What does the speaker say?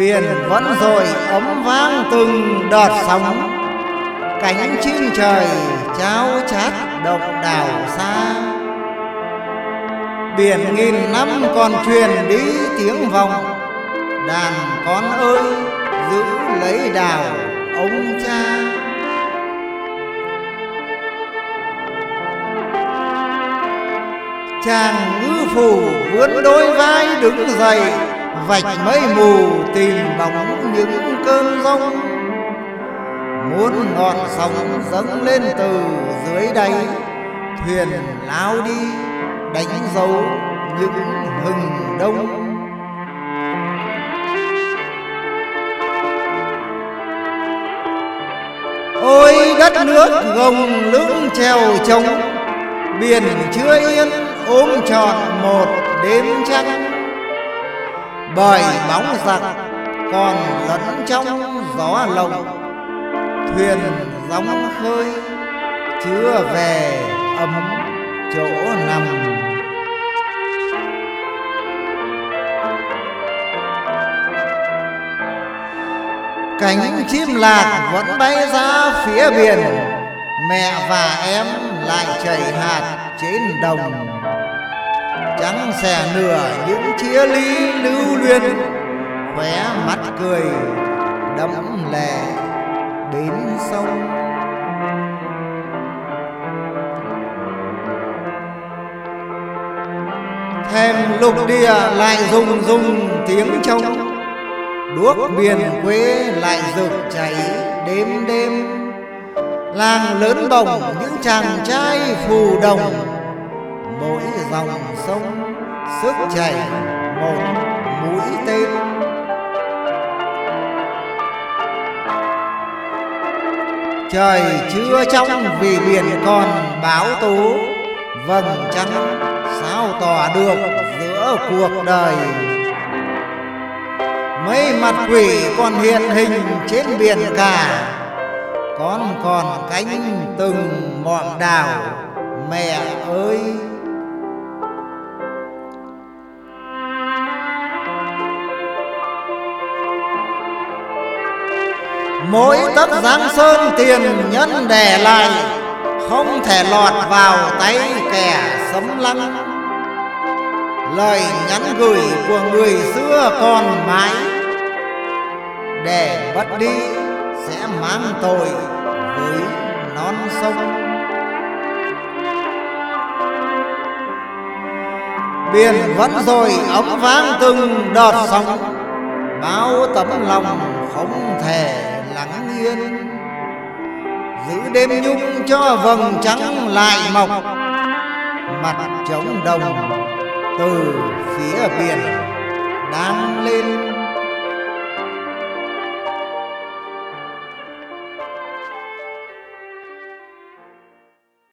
Biển vẫn rồi ấm vang từng đợt sóng, cánh chim trời chao chát động đảo xa. Biển nghìn năm còn truyền đi tiếng vọng, đàn con ơi giữ lấy đảo ông cha. Chàng ngư phủ vươn đôi vai đứng dậy, vạch mây mù tìm bóng những cơn giông. Muôn ngọn sóng dâng lên từ dưới đáy, thuyền lao đi đánh dấu những hừng đông. Ôi đất nước gồng lưng trèo trống, biển chưa yên ôm trọn một đêm trăng. Bởi bóng giặc còn lẫn trong gió lộng, thuyền gióng khơi chưa về ấm chỗ nằm. Cánh chim lạc vẫn bay ra phía biển, mẹ và em lại chảy hạt trên đồng. Trắng xẻ nửa những chia ly lưu luyến, khóe mắt cười đẫm lệ bến sông. Thềm lục địa lại rung tiếng trống, đuốc miền quê lại rực cháy đêm đêm. Làng lớn bồng những chàng trai phù đồng, mỗi dòng sông sức chảy một mũi tên. Trời chưa trong vì biển còn báo tố, vầng trăng sao tỏ được giữa cuộc đời. Mấy mặt quỷ còn hiện hình trên biển cả, con còn cánh từng mọn đảo mẹ ơi. Mỗi tấc giang sơn tiền nhân để lại, không thể lọt vào tay kẻ xâm lăng. Lời nhắn gửi của người xưa còn mãi, để mất đi sẽ mang tội với non sông. Biển vẫn rồi ấm vang từng đợt sóng, bao tấm lòng không thể lắng yên. Giữ đêm nhung cho vầng trăng lại mọc, mặt trống đồng từ phía biển đang lên.